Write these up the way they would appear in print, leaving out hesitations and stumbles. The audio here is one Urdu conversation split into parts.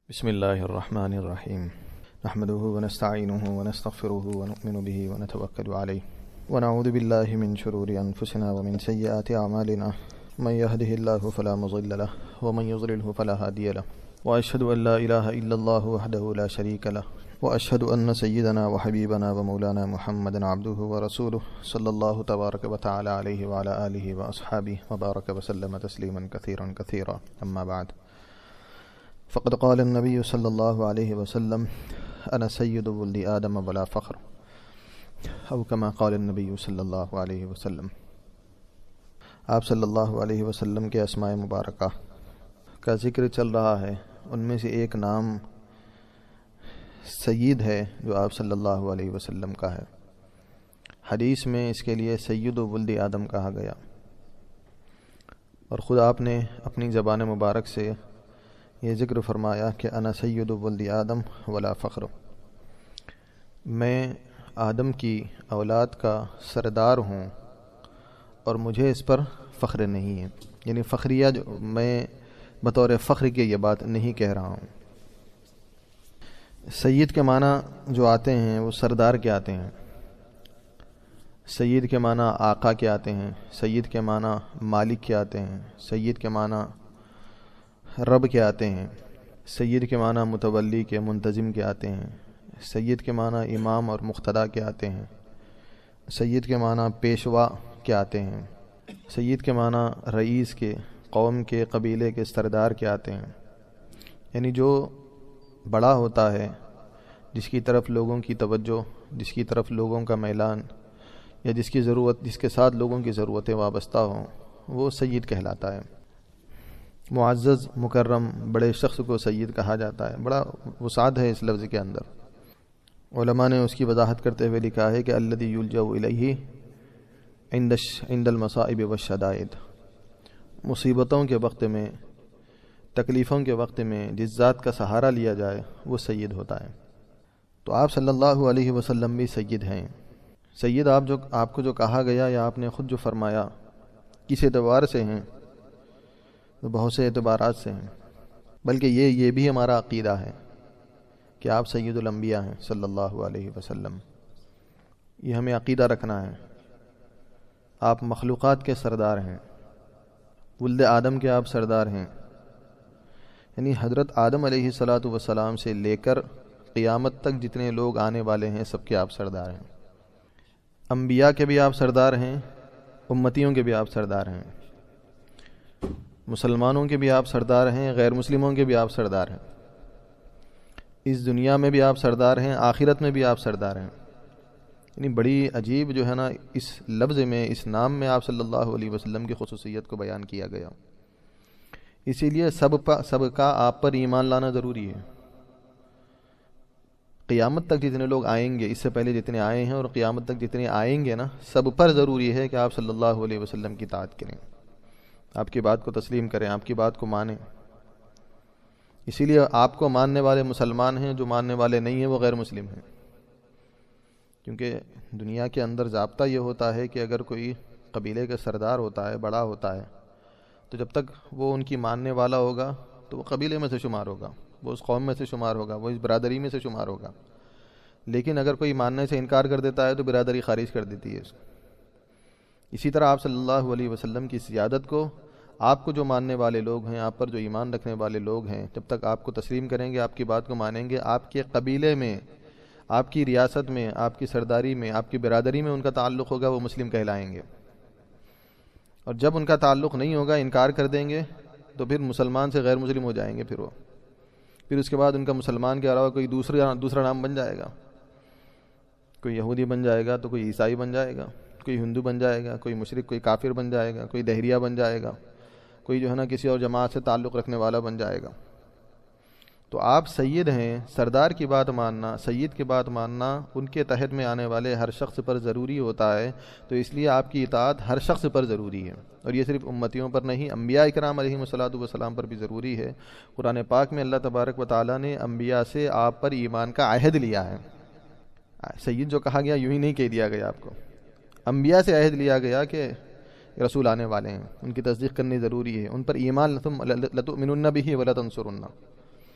بسم الله الرحمن الرحيم نحمده ونستعينه ونستغفره ونؤمن به ونتوكل عليه ونعوذ بالله من شرور أنفسنا ومن سيئات أعمالنا من يهده الله فلا مضل له ومن يضلله فلا هادي له وأشهد أن لا إله إلا الله وحده لا شريك له وأشهد أن سيدنا وحبيبنا ومولانا محمدا عبده ورسوله صلى الله تبارك وتعالى عليه وعلى آله وأصحابه وبارك وسلم تسليما كثيرا كثيرا أما بعد فقد قال النبي صلى الله عليه وسلم أنا سيد ولد آدم ولا فخر أو كما قال النبي صلی اللہ علیہ وسلم۔ آپ صلی اللہ علیہ وسلم کے اسماء مبارکہ کا ذکر چل رہا ہے، ان میں سے ایک نام سید ہے جو آپ صلی اللہ علیہ وسلم کا ہے۔ حدیث میں اس کے لیے سید ولد آدم کہا گیا، اور خود آپ نے اپنی زبان مبارک سے یہ ذکر فرمایا کہ انا سید ولد آدم ولا فخر، میں آدم کی اولاد کا سردار ہوں اور مجھے اس پر فخر نہیں ہے، یعنی فخریہ جو میں بطور فخر کے یہ بات نہیں کہہ رہا ہوں۔ سید کے معنی جو آتے ہیں وہ سردار کے آتے ہیں، سید کے معنی آقا کے آتے ہیں، سید کے معنی مالک کے آتے ہیں، سید کے معنی رب کے آتے ہیں، سید کے معنی متولی کے منتظم کے آتے ہیں، سید کے معنی امام اور مقتدا کے آتے ہیں، سید کے معنی پیشوا کے آتے ہیں، سید کے معنی رئیس کے، قوم کے، قبیلے کے سردار کے آتے ہیں، یعنی جو بڑا ہوتا ہے، جس کی طرف لوگوں کی توجہ، جس کی طرف لوگوں کا میلان، یا جس کے ساتھ لوگوں کی ضرورتیں وابستہ ہوں، وہ سید کہلاتا ہے۔ معزز مکرم بڑے شخص کو سید کہا جاتا ہے، بڑا وسعت ہے اس لفظ کے اندر۔ علماء نے اس کی وضاحت کرتے ہوئے لکھا ہے کہ الذی یلجأ الیہ عند المصائب والشدائد، مصیبتوں کے وقت میں، تکلیفوں کے وقت میں جس ذات کا سہارا لیا جائے وہ سید ہوتا ہے۔ تو آپ صلی اللہ علیہ وسلم بھی سید ہیں۔ سید آپ کو جو کہا گیا یا آپ نے خود جو فرمایا، کس اعتبار سے ہیں؟ تو بہت سے اعتبارات سے ہیں، بلکہ یہ بھی ہمارا عقیدہ ہے کہ آپ سید الانبیاء ہیں صلی اللہ علیہ وسلم۔ یہ ہمیں عقیدہ رکھنا ہے۔ آپ مخلوقات کے سردار ہیں، ولد آدم کے آپ سردار ہیں، یعنی حضرت آدم علیہ السلام سے لے کر قیامت تک جتنے لوگ آنے والے ہیں سب کے آپ سردار ہیں۔ انبیاء کے بھی آپ سردار ہیں، امتیوں کے بھی آپ سردار ہیں، مسلمانوں کے بھی آپ سردار ہیں، غیر مسلموں کے بھی آپ سردار ہیں، اس دنیا میں بھی آپ سردار ہیں، آخرت میں بھی آپ سردار ہیں۔ یعنی بڑی عجیب جو ہے نا اس لفظ میں، اس نام میں آپ صلی اللہ علیہ وسلم کی خصوصیت کو بیان کیا گیا۔ اسی لیے سب کا آپ پر ایمان لانا ضروری ہے۔ قیامت تک جتنے لوگ آئیں گے، اس سے پہلے جتنے آئے ہیں اور قیامت تک جتنے آئیں گے نا، سب پر ضروری ہے کہ آپ صلی اللہ علیہ وسلم کی اطاعت کریں، آپ کی بات کو تسلیم کریں، آپ کی بات کو مانیں۔ اسی لیے آپ کو ماننے والے مسلمان ہیں، جو ماننے والے نہیں ہیں وہ غیر مسلم ہیں، کیونکہ دنیا کے اندر ضابطہ یہ ہوتا ہے کہ اگر کوئی قبیلے کا سردار ہوتا ہے، بڑا ہوتا ہے، تو جب تک وہ ان کی ماننے والا ہوگا تو وہ قبیلے میں سے شمار ہوگا، وہ اس قوم میں سے شمار ہوگا، وہ اس برادری میں سے شمار ہوگا۔ لیکن اگر کوئی ماننے سے انکار کر دیتا ہے تو برادری خارج کر دیتی ہے اس کو۔ اسی طرح آپ صلی اللہ علیہ وسلم کی سیادت کو، آپ کو جو ماننے والے لوگ ہیں، آپ پر جو ایمان رکھنے والے لوگ ہیں، جب تک آپ کو تسلیم کریں گے، آپ کی بات کو مانیں گے، آپ کے قبیلے میں، آپ کی ریاست میں، آپ کی سرداری میں، آپ کی برادری میں ان کا تعلق ہوگا، وہ مسلم کہلائیں گے۔ اور جب ان کا تعلق نہیں ہوگا، انکار کر دیں گے، تو پھر مسلمان سے غیر مسلم ہو جائیں گے، پھر اس کے بعد ان کا مسلمان کے علاوہ کوئی دوسرا نام بن جائے گا، کوئی یہودی بن جائے گا، تو کوئی عیسائی بن جائے گا، کوئی ہندو بن جائے گا، کوئی مشرک، کوئی کافر بن جائے گا، کوئی دہریہ بن جائے گا، کوئی جو ہے نا کسی اور جماعت سے تعلق رکھنے والا بن جائے گا۔ تو آپ سید ہیں، سردار کی بات ماننا، سید کی بات ماننا ان کے تحت میں آنے والے ہر شخص پر ضروری ہوتا ہے، تو اس لیے آپ کی اطاعت ہر شخص پر ضروری ہے، اور یہ صرف امتیوں پر نہیں، انبیاء کرام علیہم الصلوۃ پر بھی ضروری ہے۔ قرآن پاک میں اللہ تبارک و تعالیٰ نے انبیاء سے آپ پر ایمان کا عہد لیا ہے۔ سید جو کہا گیا یوں ہی نہیں کہہ دیا گیا آپ کو، انبیاء سے عہد لیا گیا کہ رسول آنے والے ہیں، ان کی تصدیق کرنی ضروری ہے، ان پر ایمان، لتؤمنن بہ ولتنصرن،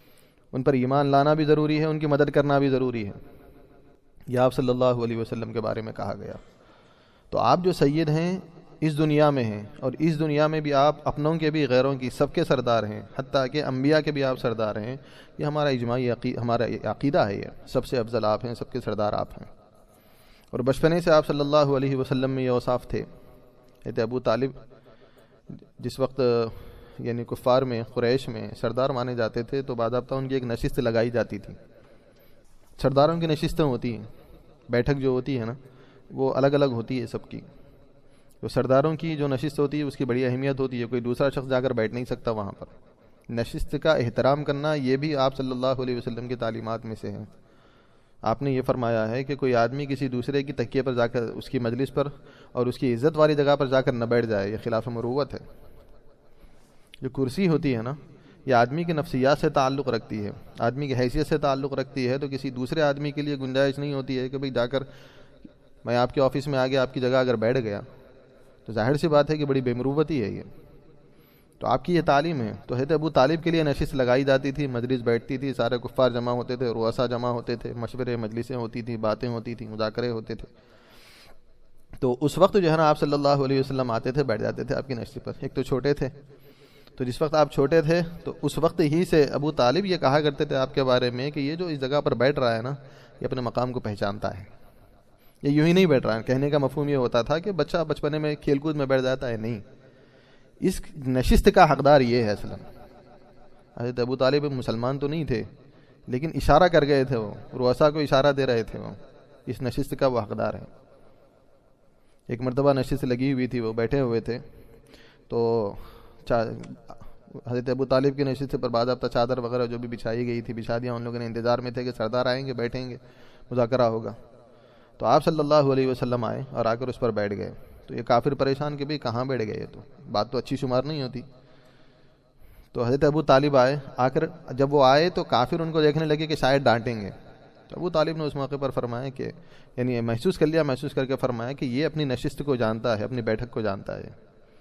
ان پر ایمان لانا بھی ضروری ہے، ان کی مدد کرنا بھی ضروری ہے. یہ آپ صلی اللہ علیہ وسلم کے بارے میں کہا گیا. تو آپ جو سید ہیں اس دنیا میں ہیں، اور اس دنیا میں بھی آپ اپنوں کے بھی غیروں کی سب کے سردار ہیں، حتیٰ کہ انبیاء کے بھی آپ سردار ہیں. یہ ہمارا اجماعی ہمارا عقیدہ ہے. یہ سب سے افضل آپ ہیں، سب کے سردار آپ ہیں. اور بچپنے سے آپ صلی اللہ علیہ وسلم میں یہ اوصاف تھے. ابو طالب جس وقت یعنی کفار میں، قریش میں سردار مانے جاتے تھے، تو باضابطہ ان کی ایک نشست لگائی جاتی تھی. سرداروں کی نشستیں ہوتی ہیں، بیٹھک جو ہوتی ہے نا وہ الگ الگ ہوتی ہے سب کی. تو سرداروں کی جو نشست ہوتی ہے اس کی بڑی اہمیت ہوتی ہے، کوئی دوسرا شخص جا کر بیٹھ نہیں سکتا وہاں پر. نشست کا احترام کرنا یہ بھی آپ صلی اللہ علیہ وسلم کی تعلیمات میں سے ہے. آپ نے یہ فرمایا ہے کہ کوئی آدمی کسی دوسرے کی تکیے پر جا کر، اس کی مجلس پر اور اس کی عزت والی جگہ پر جا کر نہ بیٹھ جائے، یہ خلاف مروت ہے. جو کرسی ہوتی ہے نا یہ آدمی کی نفسیات سے تعلق رکھتی ہے، آدمی کی حیثیت سے تعلق رکھتی ہے. تو کسی دوسرے آدمی کے لیے گنجائش نہیں ہوتی ہے کہ بھئی جا کر میں آپ کے آفس میں آ گیا، آپ کی جگہ اگر بیٹھ گیا تو ظاہر سی بات ہے کہ بڑی بے مروتی ہے یہ. تو آپ کی یہ تعلیم ہے. تو حضرت ابو طالب کے لیے نشست لگائی جاتی تھی، مجلس بیٹھتی تھی، سارے کفار جمع ہوتے تھے، رؤسا جمع ہوتے تھے، مشورے مجلسیں ہوتی تھیں، باتیں ہوتی تھیں، مذاکرے ہوتے تھے. تو اس وقت جو ہے نا آپ صلی اللہ علیہ وسلم آتے تھے، بیٹھ جاتے تھے آپ کی نشست پر. ایک تو چھوٹے تھے، تو جس وقت آپ چھوٹے تھے تو اس وقت ہی سے ابو طالب یہ کہا کرتے تھے آپ کے بارے میں کہ یہ جو اس جگہ پر بیٹھ رہا ہے نا یہ اپنے مقام کو پہچانتا ہے، یہ یوں ہی نہیں بیٹھ رہا ہے. کہنے کا مفہوم یہ ہوتا تھا کہ بچہ بچپنے میں کھیل کود میں بیٹھ جاتا ہے، نہیں، اس نشست کا حقدار یہ ہے. اصلا حضرت ابو طالب مسلمان تو نہیں تھے لیکن اشارہ کر گئے تھے، وہ رؤسا کو اشارہ دے رہے تھے، وہ اس نشست کا وہ حقدار ہے. ایک مرتبہ نشست لگی ہوئی تھی، وہ بیٹھے ہوئے تھے، تو حضرت ابو طالب کی نشست پر باضابطہ چادر وغیرہ جو بھی بچھائی گئی تھی بچھا دیا. ان لوگوں نے انتظار میں تھے کہ سردار آئیں گے، بیٹھیں گے، مذاکرہ ہوگا. تو آپ صلی اللہ علیہ وسلم آئے اور آ کر اس پر بیٹھ گئے. تو یہ کافر پریشان کہ بھئی کہاں بیٹھ گئے، تو بات تو اچھی شمار نہیں ہوتی. تو حضرت ابو طالب آئے، آ کر جب وہ آئے تو کافر ان کو دیکھنے لگے کہ شاید ڈانٹیں گے. تو ابو طالب نے اس موقع پر فرمایا کہ یعنی محسوس کر کے فرمایا کہ یہ اپنی نشست کو جانتا ہے، اپنی بیٹھک کو جانتا ہے.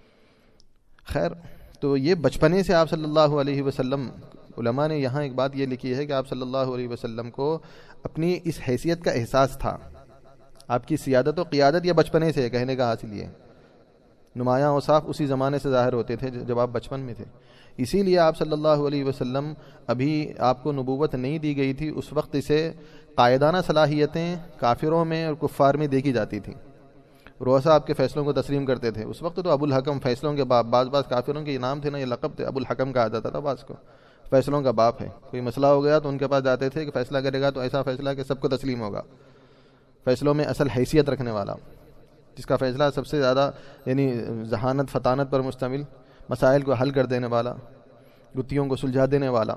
خیر، تو یہ بچپنے سے آپ صلی اللہ علیہ وسلم، علماء نے یہاں ایک بات یہ لکھی ہے کہ آپ صلی اللہ علیہ وسلم کو اپنی اس حیثیت کا احساس تھا. آپ کی سیادت و قیادت یہ بچپنے سے، کہنے کا حاصل یہ نمایاں اوصاف اسی زمانے سے ظاہر ہوتے تھے جب آپ بچپن میں تھے. اسی لیے آپ صلی اللہ علیہ وسلم، ابھی آپ کو نبوت نہیں دی گئی تھی، اس وقت اسے قائدانہ صلاحیتیں کافروں میں اور کفار میں دیکھی جاتی تھیں. رؤسا آپ کے فیصلوں کو تسلیم کرتے تھے. اس وقت تو ابو الحکم، فیصلوں کے باپ، بعض کافروں کے نام تھے نا، یہ لقب تھے، ابو الحکم کہا جاتا تھا بعض کو، فیصلوں کا باپ ہے. کوئی مسئلہ ہو گیا تو ان کے پاس جاتے تھے کہ فیصلہ کرے گا تو ایسا فیصلہ کہ سب کو تسلیم ہوگا. فیصلوں میں اصل حیثیت رکھنے والا، جس کا فیصلہ سب سے زیادہ یعنی ذہانت فطانت پر مشتمل، مسائل کو حل کر دینے والا، گتھیوں کو سلجھا دینے والا.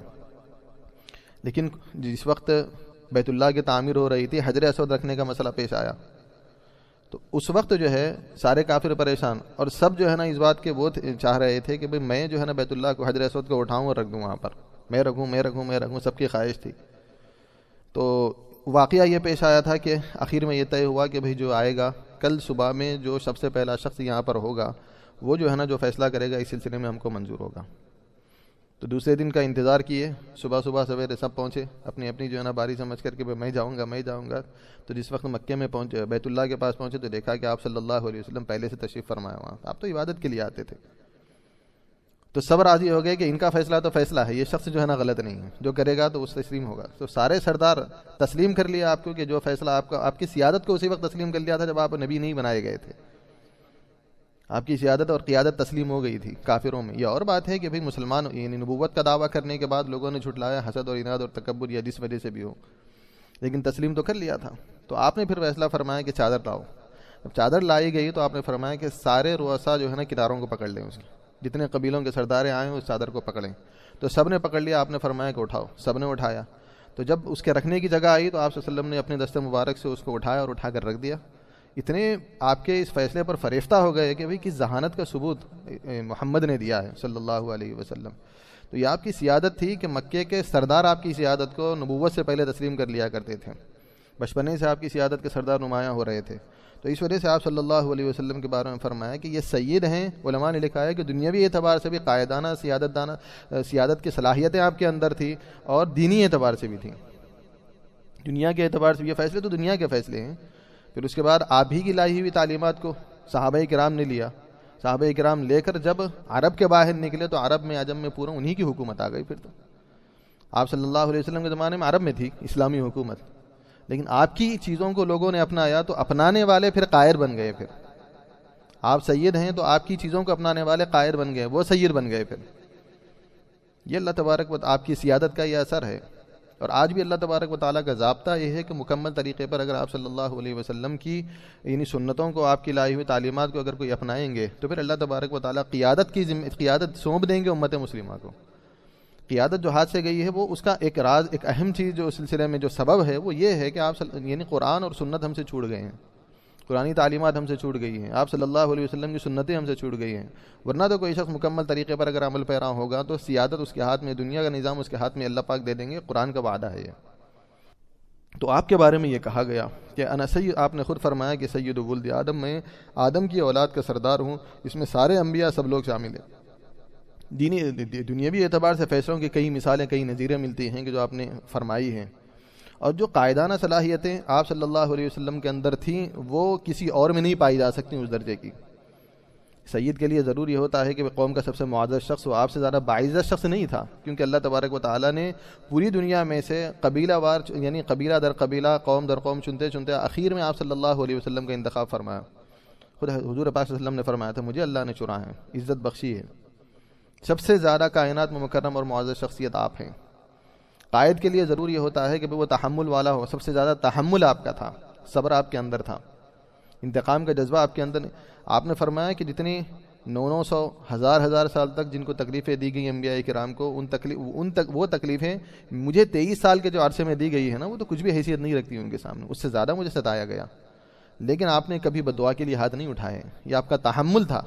لیکن جس وقت بیت اللہ کی تعمیر ہو رہی تھی، حجر اسود رکھنے کا مسئلہ پیش آیا، تو اس وقت جو ہے سارے کافر پریشان، اور سب جو ہے نا اس بات کے وہ چاہ رہے تھے کہ بھئی میں جو ہے نا بیت اللہ کو، حجر اسود کو اٹھاؤں اور رکھ دوں وہاں پر، میں رکھوں، سب کی خواہش تھی. تو واقعہ یہ پیش آیا تھا کہ آخر میں یہ طے ہوا کہ بھئی جو آئے گا کل صبح میں، جو سب سے پہلا شخص یہاں پر ہوگا وہ جو ہے نا جو فیصلہ کرے گا اس سلسلے میں ہم کو منظور ہوگا. تو دوسرے دن کا انتظار کیے، صبح سویرے سب پہنچے اپنی جو ہے نا باری سمجھ کر کے میں جاؤں گا. تو جس وقت مکے میں پہنچے، بیت اللہ کے پاس پہنچے، تو دیکھا کہ آپ صلی اللہ علیہ وسلم پہلے سے تشریف فرمایا وہاں. آپ تو عبادت کے لیے آتے تھے. تو سب راضی ہو گئے کہ ان کا فیصلہ تو فیصلہ ہے، یہ شخص جو ہے نا غلط نہیں ہے، جو کرے گا تو اس تسلیم ہوگا. تو سارے سردار تسلیم کر لیا آپ کو کہ جو فیصلہ آپ کی سیادت کو اسی وقت تسلیم کر لیا تھا جب آپ نبی نہیں بنائے گئے تھے. آپ کی سیادت اور قیادت تسلیم ہو گئی تھی کافروں میں. یہ اور بات ہے کہ بھئی مسلمان یعنی نبوت کا دعویٰ کرنے کے بعد لوگوں نے جھٹلایا، حسد اور اناد اور تکبر یا جس وجہ سے بھی ہو، لیکن تسلیم تو کر لیا تھا. تو آپ نے پھر فیصلہ فرمایا کہ چادر لاؤ. جب چادر لائی گئی تو آپ نے فرمایا کہ سارے رؤسا جو ہے نا کناروں کو پکڑ لیں، اس کی جتنے قبیلوں کے سرداریں آئے ہیں اس چادر کو پکڑیں. تو سب نے پکڑ لیا. آپ نے فرمایا کہ اٹھاؤ، سب نے اٹھایا. تو جب اس کے رکھنے کی جگہ آئی تو آپ صلی اللہ علیہ وسلم نے اپنے دست مبارک سے اس کو اٹھایا اور اٹھا کر رکھ دیا. اتنے آپ کے اس فیصلے پر فریفتہ ہو گئے کہ بھئی کس ذہانت کا ثبوت محمد نے دیا ہے صلی اللہ علیہ وسلم. تو یہ آپ کی سیادت تھی کہ مکے کے سردار آپ کی سیادت کو نبوت سے پہلے تسلیم کر لیا کرتے تھے. بچپنے سے آپ کی سیادت کے سردار نمایاں ہو رہے تھے. تو اس وجہ سے آپ صلی اللہ علیہ وسلم کے بارے میں فرمایا کہ یہ سید ہیں. علماء نے لکھا ہے کہ دنیاوی اعتبار سے بھی قائدانہ سیادت کی صلاحیتیں آپ کے اندر تھی اور دینی اعتبار سے بھی تھیں. دنیا کے اعتبار سے یہ فیصلے تو دنیا کے فیصلے ہیں. پھر اس کے بعد آپ ہی کی لائی ہوئی تعلیمات کو صحابہ کرام نے لیا. صحابہ کرام لے کر جب عرب کے باہر نکلے تو عرب میں عجم میں پورا انہی کی حکومت آ گئی. پھر تو آپ صلی اللہ علیہ وسلم کے زمانے میں عرب میں تھی اسلامی حکومت، لیکن آپ کی چیزوں کو لوگوں نے اپنایا تو اپنانے والے پھر قائد بن گئے. پھر آپ سید ہیں تو آپ کی چیزوں کو اپنانے والے قائد بن گئے، وہ سید بن گئے. پھر یہ اللہ تبارک و آپ کی سیادت کا یہ اثر ہے. اور آج بھی اللہ تبارک و تعالیٰ کا ضابطہ یہ ہے کہ مکمل طریقے پر اگر آپ صلی اللہ علیہ وسلم کی یعنی سنتوں کو، آپ کی لائی ہوئی تعلیمات کو اگر کوئی اپنائیں گے تو پھر اللہ تبارک و تعالیٰ قیادت سونپ دیں گے امت مسلمہ کو. قیادت جو ہاتھ سے گئی ہے وہ اس کا ایک راز، ایک اہم چیز جو اس سلسلے میں جو سبب ہے وہ یہ ہے کہ آپ یعنی قرآن اور سنت ہم سے چھوٹ گئے ہیں. قرآنی تعلیمات ہم سے چھوٹ گئی ہیں. آپ صلی اللہ علیہ وسلم کی سنتیں ہم سے چھوٹ گئی ہیں. ورنہ تو کوئی شخص مکمل طریقے پر اگر عمل پیرا ہوگا تو سیادت اس کے ہاتھ میں، دنیا کا نظام اس کے ہاتھ میں اللہ پاک دے دیں گے. قرآن کا وعدہ ہے یہ. تو آپ کے بارے میں یہ کہا گیا کہ انا سید، آپ نے خود فرمایا کہ سید ولد آدم، میں آدم کی اولاد کا سردار ہوں. اس میں سارے انبیاء سب لوگ شامل ہیں. دنیاوی اعتبار سے فیصلوں کی کئی مثالیں، کئی نظیریں ملتی ہیں کہ جو آپ نے فرمائی ہیں. اور جو قائدانہ صلاحیتیں آپ صلی اللہ علیہ وسلم کے اندر تھیں وہ کسی اور میں نہیں پائی جا سکتی اس درجے کی. سید کے لیے ضروری ہوتا ہے کہ قوم کا سب سے معزز شخص وہ آپ سے زیادہ باعزت شخص نہیں تھا، کیونکہ اللہ تبارک و تعالیٰ نے پوری دنیا میں سے قبیلہ وار یعنی قبیلہ در قبیلہ، قوم در قوم چنتے چنتے آخر میں آپ صلی اللہ علیہ وسلم کا انتخاب فرمایا. خود حضور پاک صلی اللہ علیہ وسلم نے فرمایا تھا مجھے اللہ نے چنا ہے، عزت بخشی ہے. سب سے زیادہ کائنات میں مکرم اور معزز شخصیت آپ ہیں. قائد کے لیے ضروری ہوتا ہے کہ وہ تحمل والا ہو. سب سے زیادہ تحمل آپ کا تھا، صبر آپ کے اندر تھا، انتقام کا جذبہ آپ کے اندر. آپ نے فرمایا کہ جتنی 900 ہزار سال تک جن کو تکلیفیں دی گئی انبیاء کرام کو، وہ تکلیفیں مجھے 23 سال کے جو عرصے میں دی گئی ہے نا، وہ تو کچھ بھی حیثیت نہیں رکھتی ان کے سامنے. اس سے زیادہ مجھے ستایا گیا، لیکن آپ نے کبھی بددعا کے لیے ہاتھ نہیں اٹھائے. یہ آپ کا تحمل تھا.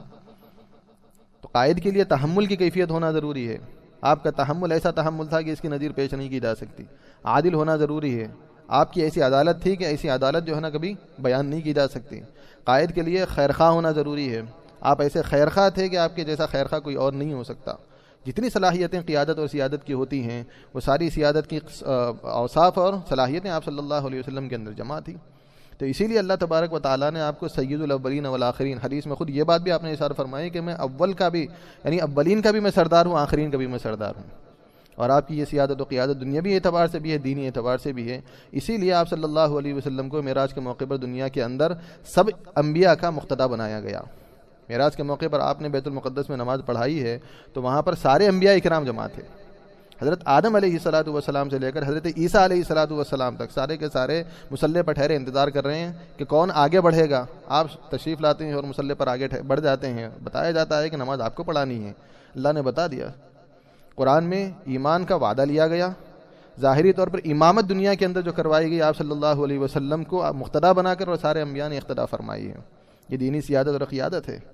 تو قائد کے لیے تحمل کی کیفیت ہونا ضروری ہے. آپ کا تحمل ایسا تحمل تھا کہ اس کی نظیر پیش نہیں کی جا سکتی. عادل ہونا ضروری ہے. آپ کی ایسی عدالت تھی کہ ایسی عدالت جو ہے نا کبھی بیان نہیں کی جا سکتی. قائد کے لیے خیرخواہ ہونا ضروری ہے. آپ ایسے خیرخواہ تھے کہ آپ کے جیسا خیرخواہ کوئی اور نہیں ہو سکتا. جتنی صلاحیتیں قیادت اور سیادت کی ہوتی ہیں وہ ساری سیادت کی اوصاف اور صلاحیتیں آپ صلی اللہ علیہ وسلم کے اندر جمع تھی. تو اسی لیے اللہ تبارک و تعالیٰ نے آپ کو سید الاولین والآخرین، حدیث میں خود یہ بات بھی آپ نے اشارہ فرمائی کہ میں اول کا بھی یعنی اولین کا بھی میں سردار ہوں، آخرین کا بھی میں سردار ہوں. اور آپ کی یہ سیادت و قیادت دنیاوی اعتبار سے بھی ہے، دینی اعتبار سے بھی ہے. اسی لیے آپ صلی اللہ علیہ وسلم کو معراج کے موقع پر دنیا کے اندر سب انبیاء کا مقتدا بنایا گیا. معراج کے موقع پر آپ نے بیت المقدس میں نماز پڑھائی ہے تو وہاں پر سارے انبیاء کرام جمع تھے. حضرت آدم علیہ السلام سے لے کر حضرت عیسیٰ علیہ السلام تک سارے کے سارے مصلی پر ٹھہرے انتظار کر رہے ہیں کہ کون آگے بڑھے گا. آپ تشریف لاتے ہیں اور مصلی پر آگے بڑھ جاتے ہیں. بتایا جاتا ہے کہ نماز آپ کو پڑھانی ہے. اللہ نے بتا دیا. قرآن میں ایمان کا وعدہ لیا گیا. ظاہری طور پر امامت دنیا کے اندر جو کروائی گئی آپ صلی اللہ علیہ وسلم کو مقتدا بنا کر اور سارے انبیاء نے اقتدا فرمائی ہے. یہ دینی سیادت اور قیادت ہے.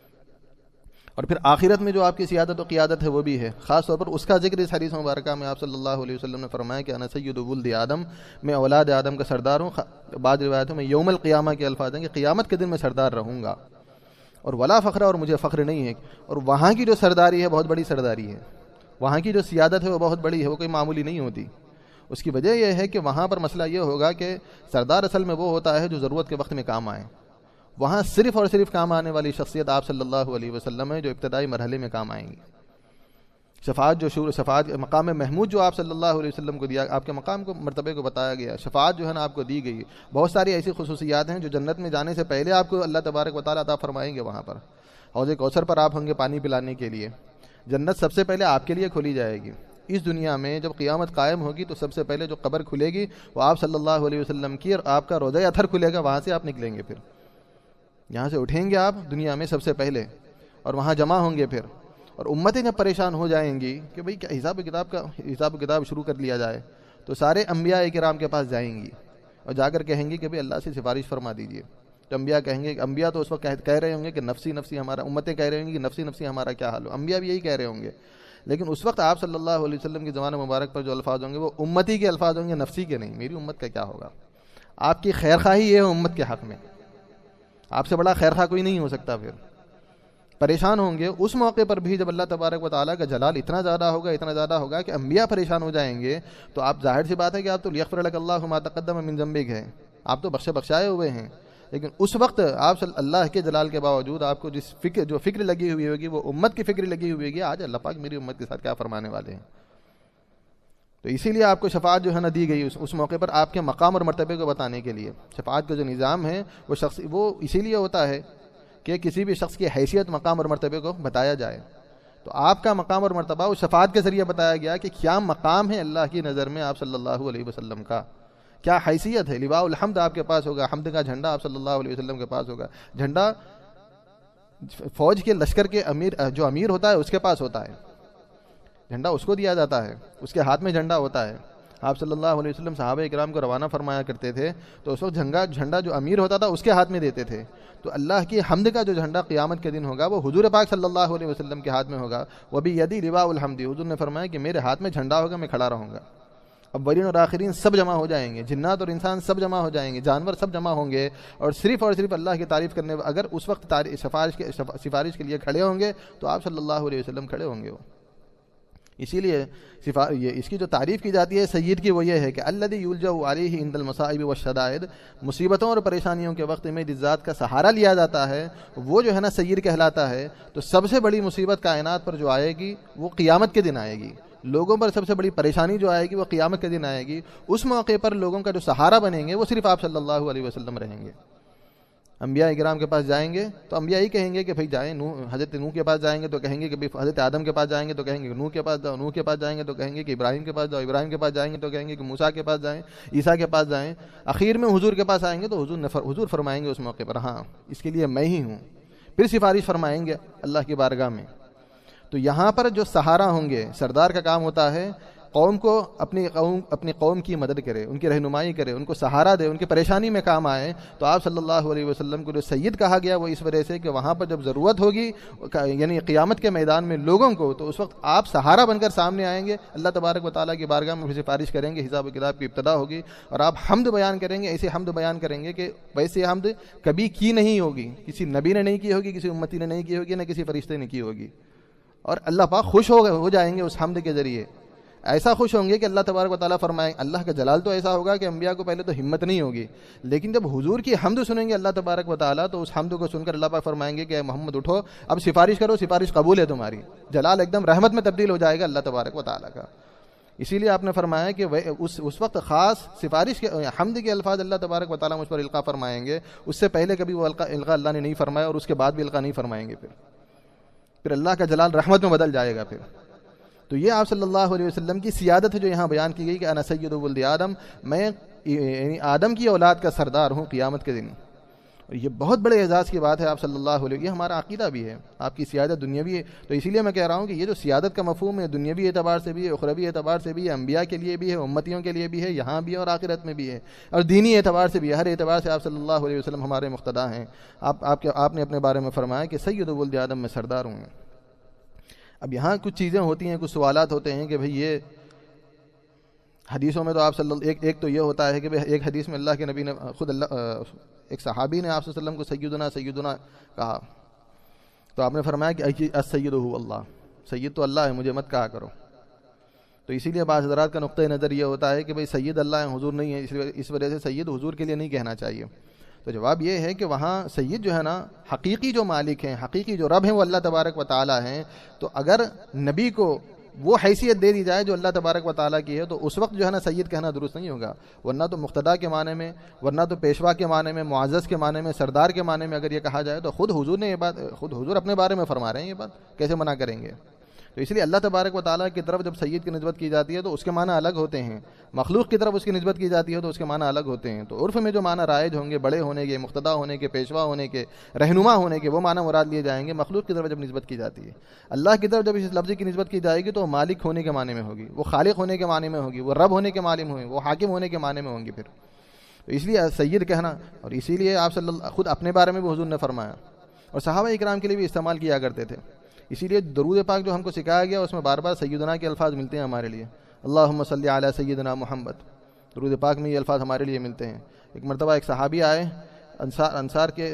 اور پھر آخرت میں جو آپ کی سیادت و قیادت ہے وہ بھی ہے. خاص طور پر اس کا ذکر اس حدیث مبارکہ میں آپ صلی اللہ علیہ وسلم نے فرمایا کہ انا سید ولد آدم، میں اولاد آدم کا سردار ہوں. بعض روایتوں میں یوم القیامہ کے الفاظ ہیں کہ قیامت کے دن میں سردار رہوں گا. اور ولا فخر، اور مجھے فخر نہیں ہے. اور وہاں کی جو سرداری ہے بہت بڑی سرداری ہے. وہاں کی جو سیادت ہے وہ بہت بڑی ہے، وہ کوئی معمولی نہیں ہوتی. اس کی وجہ یہ ہے کہ وہاں پر مسئلہ یہ ہوگا کہ سردار اصل میں وہ ہوتا ہے جو ضرورت کے وقت میں کام آئے. وہاں صرف اور صرف کام آنے والی شخصیت آپ صلی اللہ علیہ وسلم ہے جو ابتدائی مرحلے میں کام آئیں گی. شفاعت مقام محمود جو آپ صلی اللہ علیہ وسلم کو دیا، آپ کے مقام کو مرتبے کو بتایا گیا. شفاعت جو ہے نا آپ کو دی گئی. بہت ساری ایسی خصوصیات ہیں جو جنت میں جانے سے پہلے آپ کو اللہ تبارک و تعالیٰ عطا فرمائیں گے. وہاں پر حوض کوثر پر آپ ہوں گے پانی پلانے کے لیے. جنت سب سے پہلے آپ کے لیے کھولی جائے گی. اس دنیا میں جب قیامت قائم ہوگی تو سب سے پہلے جو قبر کھلے گی وہ آپ صلی اللہ علیہ وسلم کی، اور آپ کا روضہ اطہر کھلے گا. وہاں سے آپ نکلیں گے. پھر یہاں سے اٹھیں گے آپ دنیا میں سب سے پہلے اور وہاں جمع ہوں گے. پھر اور امتیں جب پریشان ہو جائیں گی کہ بھئی کیا حساب و کتاب شروع کر لیا جائے، تو سارے انبیاء کرام کے پاس جائیں گی اور جا کر کہیں گی کہ بھئی اللہ سے سفارش فرما دیجئے. تو انبیاء کہیں گے، انبیاء تو اس وقت کہہ رہے ہوں گے کہ نفسی نفسی ہمارا، امتیں کہہ رہے ہوں گے کہ نفسی نفسی ہمارا کیا حال ہو. انبیاء بھی یہی کہہ رہے ہوں گے. لیکن اس وقت آپ صلی اللہ علیہ وسلم کی زبان مبارک پر جو الفاظ ہوں گے وہ امتی کے الفاظ ہوں گے، نفسی کے نہیں. میری امت کا کیا ہوگا. آپ کی خیر خواہی یہ ہے امت کے حق میں. آپ سے بڑا خیر خواہ کوئی نہیں ہو سکتا. پھر پریشان ہوں گے اس موقع پر بھی جب اللہ تبارک و تعالیٰ کا جلال اتنا زیادہ ہوگا کہ انبیاء پریشان ہو جائیں گے. تو آپ ظاہر سی بات ہے کہ آپ تو لیغفر لک اللہ ما تقدم من ذنبک ہیں، آپ تو بخشائے ہوئے ہیں. لیکن اس وقت آپ اللہ کے جلال کے باوجود آپ کو جو فکر لگی ہوئی ہوگی وہ امت کی فکر لگی ہوئی ہوگی، آج اللہ پاک میری امت کے ساتھ کیا فرمانے والے ہیں. تو اسی لیے آپ کو شفاعت جو ہے نا دی گئی اس موقع پر آپ کے مقام اور مرتبے کو بتانے کے لیے. شفاعت کا جو نظام ہے وہ اسی لیے ہوتا ہے کہ کسی بھی شخص کی حیثیت، مقام اور مرتبے کو بتایا جائے. تو آپ کا مقام اور مرتبہ اس شفاعت کے ذریعے بتایا گیا کہ کیا مقام ہے اللہ کی نظر میں آپ صلی اللہ علیہ وسلم کا، کیا حیثیت ہے. لواء الحمد آپ کے پاس ہوگا، حمد کا جھنڈا آپ صلی اللہ علیہ وسلم کے پاس ہوگا. جھنڈا فوج کے لشکر کے جو امیر ہوتا ہے اس کے پاس ہوتا ہے، جھنڈا اس کو دیا جاتا ہے، اس کے ہاتھ میں جھنڈا ہوتا ہے. آپ صلی اللہ علیہ وسلم صحابہ اکرام کو روانہ فرمایا کرتے تھے تو اس وقت جھنڈا جو امیر ہوتا تھا اس کے ہاتھ میں دیتے تھے. تو اللہ کی حمد کا جو جھنڈا قیامت کے دن ہوگا وہ حضور پاک صلی اللہ علیہ وسلم کے ہاتھ میں ہوگا. وہ بھی یدی لواء الحمد، حضور نے فرمایا کہ میرے ہاتھ میں جھنڈا ہوگا، میں کھڑا رہوں گا. اولین اور آخرین سب جمع ہو جائیں گے، جنات اور انسان سب جمع ہو جائیں گے، جانور سب جمع ہوں گے، اور صرف اللہ کی تعریف کرنے. اگر اس وقت سفارش کے لیے کھڑے ہوں گے تو آپ صلی اللہ علیہ وسلم کھڑے ہوں گے. اسی لیے اس کی جو تعریف کی جاتی ہے سید کی وہ یہ ہے کہ الذی یلجأ علیہ عند المصائب والشدائد، مصیبتوں اور پریشانیوں کے وقت میں جس ذات کا سہارا لیا جاتا ہے وہ جو ہے نا سید کہلاتا ہے. تو سب سے بڑی مصیبت کائنات پر جو آئے گی وہ قیامت کے دن آئے گی. لوگوں پر سب سے بڑی پریشانی جو آئے گی وہ قیامت کے دن آئے گی. اس موقع پر لوگوں کا جو سہارا بنیں گے وہ صرف آپ صلی اللہ علیہ وسلم رہیں گے. انبیاء کرام کے پاس جائیں گے تو انبیاء ہی کہیں گے کہ بھائی جائیں. حضرت نوح کے پاس جائیں گے تو کہیں گے کہ حضرت آدم کے پاس جائیں گے تو کہیں گے کہ نوح کے پاس جاؤ. نوح کے پاس جائیں گے تو کہیں گے کہ ابراہیم کے پاس جاؤ. ابراہیم کے پاس جائیں گے تو کہیں گے کہ موسیٰ کے پاس جائیں، عیسیٰ کے پاس جائیں. اخیر میں حضور کے پاس آئیں گے تو حضور فرمائیں گے اس موقع پر ہاں اس کے لیے میں ہی ہوں. پھر سفارش فرمائیں گے اللہ کی بارگاہ میں. تو یہاں پر جو سہارا ہوں گے، سردار کا کام ہوتا ہے قوم کو اپنی قوم کی مدد کرے، ان کی رہنمائی کرے، ان کو سہارا دے، ان کی پریشانی میں کام آئے. تو آپ صلی اللہ علیہ وسلم کو جو سید کہا گیا وہ اس وجہ سے کہ وہاں پر جب ضرورت ہوگی یعنی قیامت کے میدان میں لوگوں کو، تو اس وقت آپ سہارا بن کر سامنے آئیں گے، اللہ تبارک و تعالیٰ کی بارگاہ میں سفارش کریں گے. حساب و کتاب کی ابتدا ہوگی اور آپ حمد بیان کریں گے. ایسی حمد بیان کریں گے کہ ویسے حمد کبھی کی نہیں ہوگی، کسی نبی نے نہیں کی ہوگی، کسی امتی نے نہیں کی ہوگی، نہ کسی فرشتے نے کی ہوگی. اور اللہ پاک خوش ہو جائیں گے اس حمد کے ذریعے. ایسا خوش ہوں گے کہ اللہ تبارک و تعالیٰ فرمائیں. اللہ کا جلال تو ایسا ہوگا کہ انبیاء کو پہلے تو ہمت نہیں ہوگی، لیکن جب حضور کی حمد سنیں گے اللہ تبارک و تعالیٰ تو اس حمد کو سن کر اللہ پاک فرمائیں گے کہ اے محمد اٹھو، اب سفارش کرو، سفارش قبول ہے تمہاری. جلال ایک دم رحمت میں تبدیل ہو جائے گا اللہ تبارک و تعالیٰ کا. اسی لیے آپ نے فرمایا کہ اس وقت خاص سفارش کے حمد کے الفاظ اللہ تبارک و تعالیٰ مجھ پر القاء فرمائیں گے. اس سے پہلے کبھی وہ القاء اللہ نے نہیں فرمایا اور اس کے بعد بھی القاء نہیں فرمائیں گے. پھر اللہ کا جلال رحمت میں بدل جائے گا. پھر تو یہ آپ صلی اللہ علیہ وسلم کی سیادت ہے جو یہاں بیان کی گئی کہ انا سید ولد آدم، میں یعنی آدم کی اولاد کا سردار ہوں قیامت کے دن. اور یہ بہت بڑے اعزاز کی بات ہے آپ صلی اللہ علیہ وسلم. یہ ہمارا عقیدہ بھی ہے، آپ کی سیادت دنیاوی ہے. تو اسی لیے میں کہہ رہا ہوں کہ یہ جو سیادت کا مفہوم ہے دنیاوی اعتبار سے بھی ہے، اخروی اعتبار سے بھی ہے، انبیاء کے لیے بھی ہے، امتیوں کے لیے بھی ہے، یہاں بھی ہے اور آخرت میں بھی ہے، اور دینی اعتبار سے بھی ہے. ہر اعتبار سے آپ صلی اللہ علیہ وسلم ہمارے مقتدا ہیں. آپ نے اپنے بارے میں فرمایا کہ سید ولد آدم میں سردار ہوں. اب یہاں کچھ چیزیں ہوتی ہیں، کچھ سوالات ہوتے ہیں کہ بھئی یہ حدیثوں میں تو آپ ایک تو یہ ہوتا ہے کہ ایک حدیث میں اللہ کے نبی نے خود ایک صحابی نے آپ صلی اللہ علیہ وسلم کو سیدنا کہا، تو آپ نے فرمایا کہ السید هو اللہ، سید تو اللہ ہے، مجھے مت کہا کرو. تو اسی لیے بعض حضرات کا نقطہ نظر یہ ہوتا ہے کہ بھئی سید اللہ ہے، حضور نہیں ہے، اس وجہ سے سید حضور کے لیے نہیں کہنا چاہیے. تو جواب یہ ہے کہ وہاں سید جو ہے نا حقیقی جو مالک ہیں، حقیقی جو رب ہیں وہ اللہ تبارک و تعالیٰ ہیں. تو اگر نبی کو وہ حیثیت دے دی جائے جو اللہ تبارک و تعالیٰ کی ہے تو اس وقت جو ہے نا سید کہنا درست نہیں ہوگا. ورنہ تو مقتدا کے معنی میں، ورنہ تو پیشوا کے معنی میں، معزز کے معنی میں، سردار کے معنی میں اگر یہ کہا جائے تو خود حضور اپنے بارے میں فرما رہے ہیں، یہ بات کیسے منع کریں گے. تو اس لیے اللہ تبارک و تعالیٰ کی طرف جب سید کی نسبت کی جاتی ہے تو اس کے معنی الگ ہوتے ہیں، مخلوق کی طرف اس کی نسبت کی جاتی ہے تو اس کے معنی الگ ہوتے ہیں. تو عرف میں جو معنی رائج ہوں گے بڑے ہونے کے، مقتدا ہونے کے، پیشوا ہونے کے، رہنما ہونے کے، وہ معنی مراد لیے جائیں گے. مخلوق کی طرف جب نسبت کی جاتی ہے، اللہ کی طرف جب اس لفظ کی نسبت کی جائے گی تو وہ مالک ہونے کے معنی میں ہوگی، وہ خالق ہونے کے معنی میں ہوگی، وہ رب ہونے کے معنی میں ہوگی، وہ حاکم ہونے کے معنی میں ہوں گی. پھر تو اس لیے سید کہنا، اور اسی لیے آپ خود اپنے بارے میں بھی حضور نے فرمایا اور صحابہ اکرام کے لیے بھی استعمال کیا کرتے تھے. اسی لیے درود پاک جو ہم کو سکھایا گیا اس میں بار بار سیدنا کے الفاظ ملتے ہیں ہمارے لیے. اللہم صلی علی سیدنا محمد، درود پاک میں یہ الفاظ ہمارے لیے ملتے ہیں. ایک مرتبہ ایک صحابی آئے انصار کے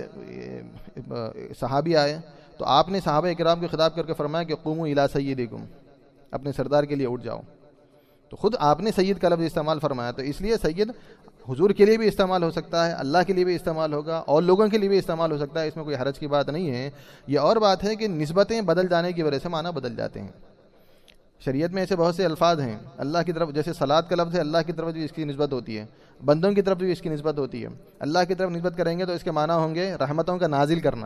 صحابی آئے تو آپ نے صحابہ اکرام کو خطاب کر کے فرمایا کہ قوموا الی سیدکم، اپنے سردار کے لیے اٹھ جاؤ. تو خود آپ نے سید کا لفظ استعمال فرمایا. تو اس لیے سید حضور کے لیے بھی استعمال ہو سکتا ہے، اللہ کے لیے بھی استعمال ہوگا، اور لوگوں کے لیے بھی استعمال ہو سکتا ہے. اس میں کوئی حرج کی بات نہیں ہے. یہ اور بات ہے کہ نسبتیں بدل جانے کی وجہ سے معنی بدل جاتے ہیں. شریعت میں ایسے بہت سے الفاظ ہیں اللہ کی طرف، جیسے صلاۃ کا لفظ ہے، اللہ کی طرف بھی اس کی نسبت ہوتی ہے، بندوں کی طرف بھی اس کی نسبت ہوتی ہے. اللہ کی طرف نسبت کریں گے تو اس کے معنی ہوں گے رحمتوں کا نازل کرنا.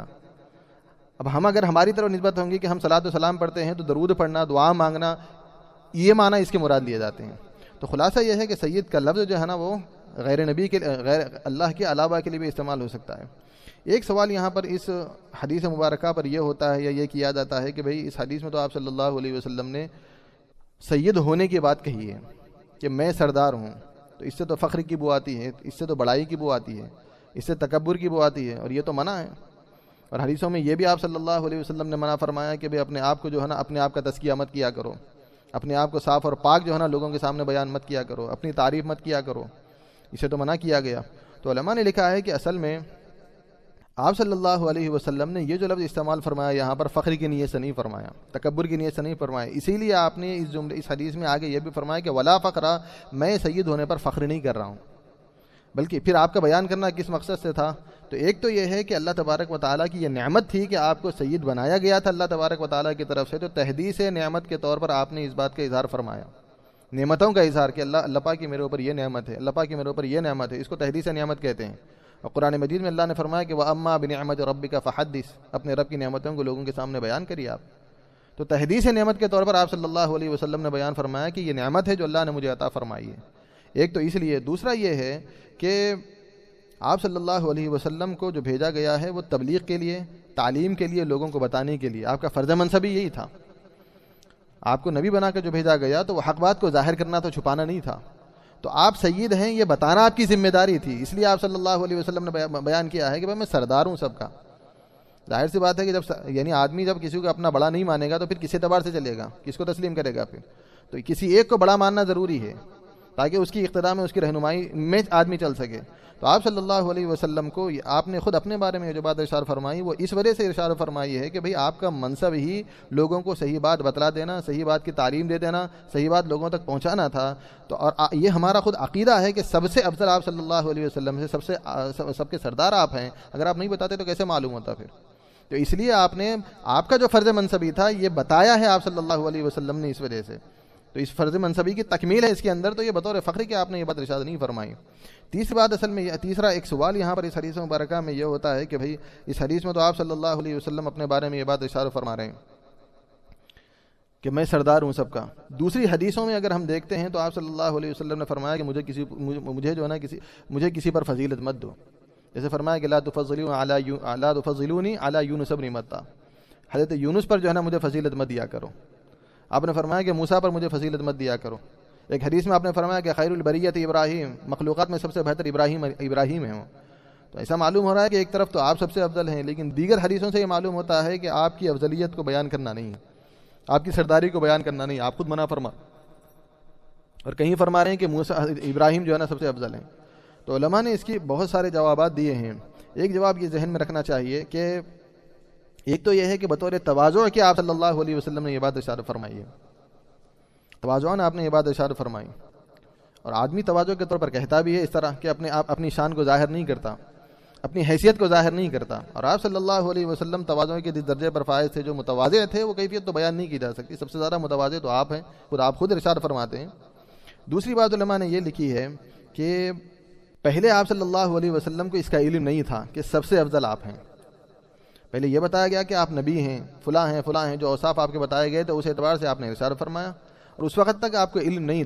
اب ہم اگر ہماری طرف نسبت ہوں گی کہ ہم صلاۃ و سلام پڑھتے ہیں تو درود پڑھنا، دعا مانگنا، یہ معنی اس کے مراد لیے جاتے ہیں. تو خلاصہ یہ ہے کہ سید کا لفظ جو ہے نا وہ غیر نبی کے، غیر اللہ کے علاوہ کے لیے بھی استعمال ہو سکتا ہے. ایک سوال یہاں پر اس حدیث مبارکہ پر یہ ہوتا ہے یا یہ کیا جاتا ہے کہ بھئی اس حدیث میں تو آپ صلی اللہ علیہ وسلم نے سید ہونے کی بات کہی ہے کہ میں سردار ہوں، تو اس سے تو فخر کی بو آتی ہے، اس سے تو بڑائی کی بو آتی ہے، اس سے تکبر کی بو آتی ہے، اور یہ تو منع ہے. اور حدیثوں میں یہ بھی آپ صلی اللہ علیہ وسلم نے منع فرمایا کہ بھئی اپنے آپ کو جو ہے نا اپنے آپ کا تزکیہ مت کیا کرو، اپنے آپ کو صاف اور پاک جو ہے نا لوگوں کے سامنے بیان مت کیا کرو، اپنی تعریف مت کیا کرو. اسے تو منع کیا گیا. تو علماء نے لکھا ہے کہ اصل میں آپ صلی اللہ علیہ وسلم نے یہ جو لفظ استعمال فرمایا یہاں پر فخر کی نیت سے نہیں فرمایا، تکبر کی نیت سے نہیں فرمایا. اسی لیے آپ نے اس حدیث میں آگے یہ بھی فرمایا کہ ولا فخرا، میں سید ہونے پر فخر نہیں کر رہا ہوں. بلکہ پھر آپ کا بیان کرنا کس مقصد سے تھا؟ تو ایک تو یہ ہے کہ اللہ تبارک و تعالیٰ کی یہ نعمت تھی کہ آپ کو سید بنایا گیا تھا اللہ تبارک و تعالیٰ کی طرف سے. تو تحدیث نعمت کے طور پر آپ نے اس بات کا اظہار فرمایا، نعمتوں کا اظہار کہ اللہ پاک کی میرے اوپر یہ نعمت ہے، اللہ پاک کی میرے اوپر یہ نعمت ہے. اس کو تحدیث نعمت کہتے ہیں. اور قرآن مجید میں اللہ نے فرمایا کہ وَأَمَّا بِنِعْمَةِ رَبِّكَ فَحَدِّثْ، اپنے رب کی نعمتوں کو لوگوں کے سامنے بیان کریے آپ. تو تحدیث نعمت کے طور پر آپ صلی اللہ علیہ وسلم نے بیان فرمایا کہ یہ نعمت ہے جو اللہ نے مجھے عطا فرمائی ہے. ایک تو اس لیے. دوسرا یہ ہے کہ آپ صلی اللہ علیہ وسلم کو جو بھیجا گیا ہے وہ تبلیغ کے لیے، تعلیم کے لیے، لوگوں کو بتانے کے لیے. آپ کا فرض منصب ہی یہی تھا. آپ کو نبی بنا کر جو بھیجا گیا تو وہ حق بات کو ظاہر کرنا تو چھپانا نہیں تھا. تو آپ سید ہیں یہ بتانا آپ کی ذمہ داری تھی. اس لیے آپ صلی اللہ علیہ وسلم نے بیان کیا ہے کہ میں سردار ہوں سب کا. ظاہر سی بات ہے کہ جب یعنی آدمی جب کسی کو اپنا بڑا نہیں مانے گا تو پھر کس اعتبار سے چلے گا، کس کو تسلیم کرے گا پھر؟ تو کسی ایک کو بڑا ماننا ضروری ہے تاکہ اس کی اقتداء میں، اس کی رہنمائی میں آدمی چل سکے. تو آپ صلی اللہ علیہ وسلم کو آپ نے خود اپنے بارے میں جو بات ارشاد فرمائی وہ اس وجہ سے ارشاد فرمائی ہے کہ بھئی آپ کا منصب ہی لوگوں کو صحیح بات بتلا دینا، صحیح بات کی تعلیم دے دینا، صحیح بات لوگوں تک پہنچانا تھا. تو اور یہ ہمارا خود عقیدہ ہے کہ سب سے افضل آپ صلی اللہ علیہ وسلم سے سب کے سردار آپ ہیں. اگر آپ نہیں بتاتے تو کیسے معلوم ہوتا پھر؟ تو اس لیے آپ کا جو فرض منصبی تھا یہ بتایا ہے آپ صلی اللہ علیہ وسلم نے اس وجہ سے. تو اس فرض منصبی کی تکمیل ہے اس کے اندر. تو یہ بطور فخر کہ آپ نے یہ بات ارشاد نہیں فرمائی. تیسری بات اصل میں تیسرا ایک سوال یہاں پر اس حدیث مبارکہ میں یہ ہوتا ہے کہ بھئی اس حدیث میں تو آپ صلی اللہ علیہ وسلم اپنے بارے میں یہ بات ارشاد فرما رہے ہیں کہ میں سردار ہوں سب کا. دوسری حدیثوں میں اگر ہم دیکھتے ہیں تو آپ صلی اللہ علیہ وسلم نے فرمایا کہ مجھے جو ہے نا مجھے کسی پر فضیلت مت دو. جیسے فرمایا کہ لا تفضلونی علی یونس بن متی، حضرت یونس پر جو ہے نا مجھے فضیلت مت دیا کرو. آپ نے فرمایا کہ موسیٰ پر مجھے فضیلت مت دیا کرو. ایک حدیث میں آپ نے فرمایا کہ خیر البریت ابراہیم، مخلوقات میں سب سے بہتر ابراہیم ہے. تو ایسا معلوم ہو رہا ہے کہ ایک طرف تو آپ سب سے افضل ہیں، لیکن دیگر حدیثوں سے یہ معلوم ہوتا ہے کہ آپ کی افضلیت کو بیان کرنا نہیں، آپ کی سرداری کو بیان کرنا نہیں. آپ خود منع فرما اور کہیں فرما رہے ہیں کہ موسیٰ ابراہیم جو ہے نا سب سے افضل ہیں. تو علماء نے اس کی بہت سارے جوابات دیے ہیں. ایک جواب یہ ذہن میں رکھنا چاہیے کہ ایک تو یہ ہے کہ بطور تواضع کہ آپ صلی اللہ علیہ وسلم نے یہ بات ارشاد فرمائی ہے، تواضعاً آپ نے یہ بات ارشاد فرمائی. اور آدمی تواضع کے طور پر کہتا بھی ہے اس طرح کہ اپنی شان کو ظاہر نہیں کرتا، اپنی حیثیت کو ظاہر نہیں کرتا. اور آپ صلی اللہ علیہ وسلم تواضع کے جس درجے پر فائز تھے، جو متواضع تھے، وہ کیفیت تو بیان نہیں کی جا سکتی. سب سے زیادہ متواضع تو آپ ہیں، آپ خود ارشاد فرماتے ہیں. دوسری بات علماء نے یہ لکھی ہے کہ پہلے آپ صلی اللہ علیہ وسلم کو اس کا علم نہیں تھا کہ سب سے افضل آپ ہیں. پہلے یہ بتایا گیا کہ آپ نبی ہیں، فلاں ہیں، جو اوصاف آپ کے بتائے گئے تو اس اعتبار سے آپ نے ارشاد فرمایا. اور اس وقت تک آپ کو علم نہیں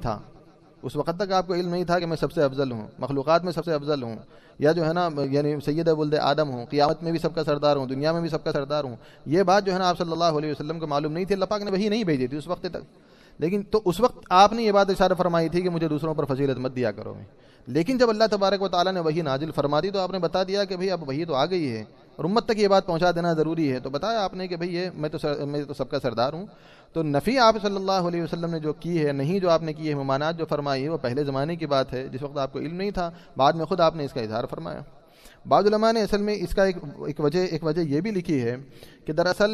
تھا، کہ میں سب سے افضل ہوں، مخلوقات میں سب سے افضل ہوں، یا جو ہے نا یعنی سید ولد آدم ہوں، قیامت میں بھی سب کا سردار ہوں، دنیا میں بھی سب کا سردار ہوں. یہ بات جو ہے نا آپ صلی اللہ علیہ وسلم کو معلوم نہیں تھی. اللہ پاک نے وحی نہیں بھیجی تھی اس وقت تک. لیکن تو اس وقت آپ نے یہ بات ارشاد فرمائی تھی کہ مجھے دوسروں پر فضیلت مت دیا کرو. لیکن جب اللہ تبارک و تعالیٰ نے وحی نازل فرما دی تو آپ نے بتا دیا کہ بھئی اب وحی تو آ گئی ہے اور امت تک یہ بات پہنچا دینا ضروری ہے. تو بتایا آپ نے کہ بھئی میں تو سب کا سردار ہوں. تو نفی آپ صلی اللہ علیہ وسلم نے جو کی ہے، نہیں جو آپ نے کی ہے، ممانعت جو فرمائی ہے، وہ پہلے زمانے کی بات ہے جس وقت آپ کو علم نہیں تھا. بعد میں خود آپ نے اس کا اظہار فرمایا. بعض علماء نے اصل میں اس کا ایک وجہ یہ بھی لکھی ہے کہ دراصل